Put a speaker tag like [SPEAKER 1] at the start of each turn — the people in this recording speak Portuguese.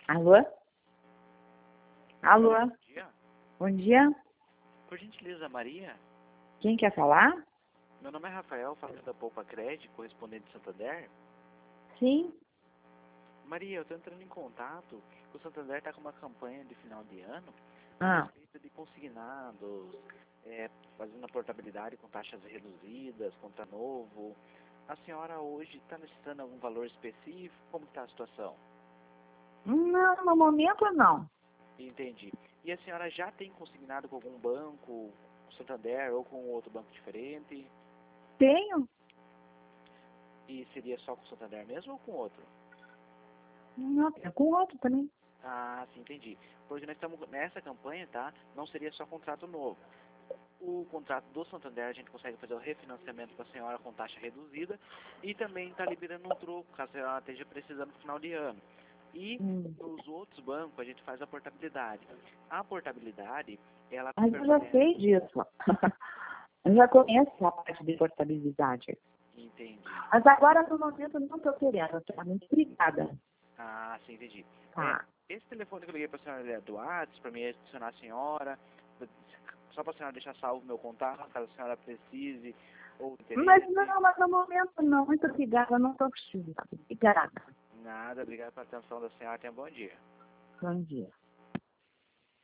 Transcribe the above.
[SPEAKER 1] Alô? Alô?
[SPEAKER 2] Bom dia.
[SPEAKER 1] Bom dia.
[SPEAKER 2] Por gentileza, Maria.
[SPEAKER 1] Quem quer falar?
[SPEAKER 2] Meu nome é Rafael, falo da Poupa Crédito, correspondente de Santander.
[SPEAKER 1] Sim.
[SPEAKER 2] Maria, eu estou entrando em contato. O Santander está com uma campanha de final de ano a
[SPEAKER 1] Ah,
[SPEAKER 2] respeito de consignados, fazendo a portabilidade com taxas reduzidas, contra novo. A senhora hoje está necessitando algum valor específico? Como está a situação?
[SPEAKER 1] não, no momento não.
[SPEAKER 2] Entendi. E a senhora já tem consignado com algum banco, Santander ou com outro banco diferente?
[SPEAKER 1] Tenho?
[SPEAKER 2] E seria só com o Santander mesmo ou com outro?
[SPEAKER 1] Não, é com outro também.
[SPEAKER 2] Ah, sim, entendi. Porque nós estamos nessa campanha, tá? Não seria só contrato novo. O contrato do Santander a gente consegue fazer o refinanciamento com a senhora com taxa reduzida e também está liberando um troco, caso a senhora esteja precisando no final de ano. E nos outros bancos a gente faz a portabilidade. A portabilidade, ela
[SPEAKER 1] Mas eu já
[SPEAKER 2] permanece.
[SPEAKER 1] sei disso. Eu já conheço a parte de portabilidade.
[SPEAKER 2] Entendi.
[SPEAKER 1] Mas agora, no momento, não estou querendo. Tá? Muito obrigada.
[SPEAKER 2] Ah, sim, entendi.
[SPEAKER 1] Tá.
[SPEAKER 2] Esse telefone que eu liguei para a senhora ele é do WhatsApp, para mim adicionar a senhora, só para a senhora deixar salvo o meu contato, caso a senhora precise ou
[SPEAKER 1] Mas
[SPEAKER 2] interesse.
[SPEAKER 1] não, mas no momento não. Muito obrigada. Eu não estou precisando. Obrigada.
[SPEAKER 2] Nada, obrigado pela atenção da senhora, tenha um bom dia.
[SPEAKER 1] Bom dia.